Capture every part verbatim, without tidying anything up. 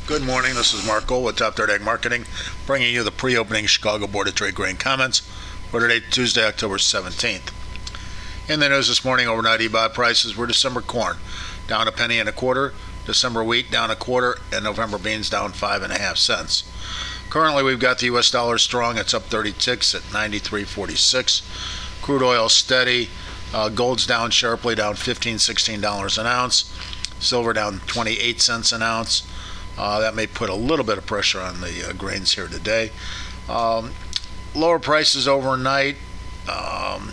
Good morning, this is Mark Gold with Top Third Ag Marketing, bringing you the pre-opening Chicago Board of Trade grain comments for today, Tuesday, October seventeenth. In the news this morning, overnight e-buy prices were December corn down a penny and a quarter, December wheat down a quarter, and November beans down five and a half cents. Currently, we've got the U S dollar strong. It's up thirty ticks at ninety-three forty-six. Crude oil steady. Uh, gold's down sharply, down fifteen, sixteen dollars an ounce. Silver down twenty-eight cents an ounce. Uh, that may put a little bit of pressure on the uh, grains here today. Um, lower prices overnight. Um,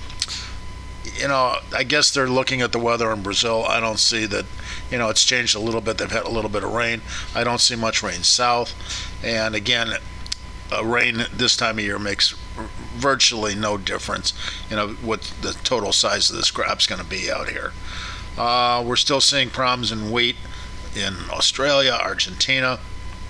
you know, I guess they're looking at the weather in Brazil. I don't see that, you know, it's changed a little bit. They've had a little bit of rain. I don't see much rain south. And again, uh, rain this time of year makes virtually no difference, you know, what the total size of this crop's going to be out here. Uh, we're still seeing problems in wheat in Australia, Argentina.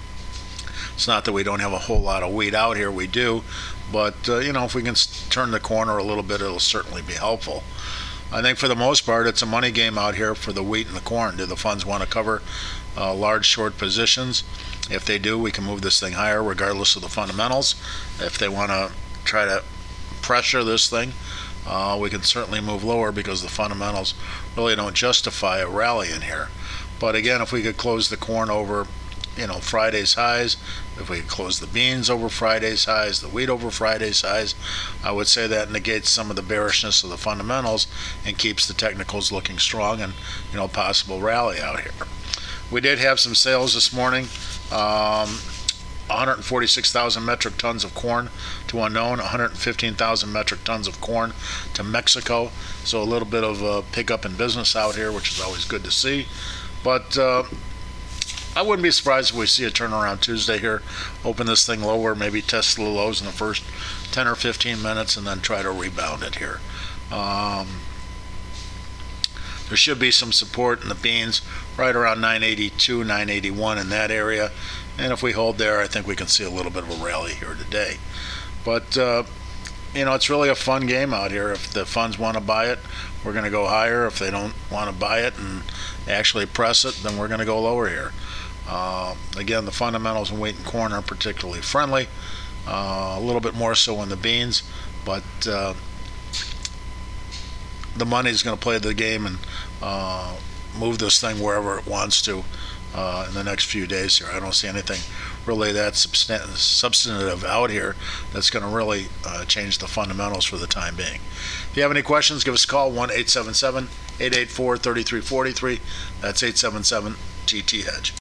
It's not that we don't have a whole lot of wheat out here, we do, but uh, you know, if we can turn the corner a little bit, it'll certainly be helpful. I think for the most part, it's a money game out here for the wheat and the corn. Do the funds want to cover uh, large short positions? If they do, we can move this thing higher regardless of the fundamentals. If they want to try to pressure this thing, uh, we can certainly move lower because the fundamentals really don't justify a rally in here. But again, if we could close the corn over, you know, Friday's highs, if we could close the beans over Friday's highs, the wheat over Friday's highs, I would say that negates some of the bearishness of the fundamentals and keeps the technicals looking strong and, you know, possible rally out here. We did have some sales this morning. Um, one hundred forty-six thousand metric tons of corn to unknown, one hundred fifteen thousand metric tons of corn to Mexico. So a little bit of a pickup in business out here, which is always good to see. But uh, I wouldn't be surprised if we see a turnaround Tuesday here. Open this thing lower, maybe test the lows in the first ten or fifteen minutes, and then try to rebound it here. Um, there should be some support in the beans right around nine eighty-two, nine eighty-one in that area. And if we hold there, I think we can see a little bit of a rally here today. But, uh, you know, it's really a fun game out here. If the funds want to buy it, we're going to go higher. If they don't want to buy it and actually press it, then we're going to go lower here. Uh, again, the fundamentals in wheat and corn are particularly friendly, uh, a little bit more so in the beans, but uh, the money's going to play the game and uh, move this thing wherever it wants to uh, in the next few days here. I don't see anything really that substan- substantive out here that's going to really uh, change the fundamentals for the time being. If you have any questions, give us a call, one eight seven seven, eight eight four, three three four three. That's eight seven seven G T Hedge.